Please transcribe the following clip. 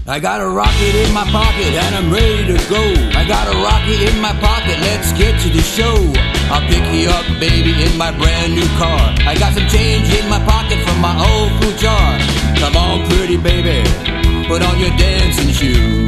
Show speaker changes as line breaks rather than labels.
I got a rocket in my pocket and I'm ready to go. I got a rocket in my pocket, let's get to the show. I'll pick you up, baby, in my brand new car. I got some change in my pocket from my old fruit jar. Come on, pretty baby, put on your dancing shoes.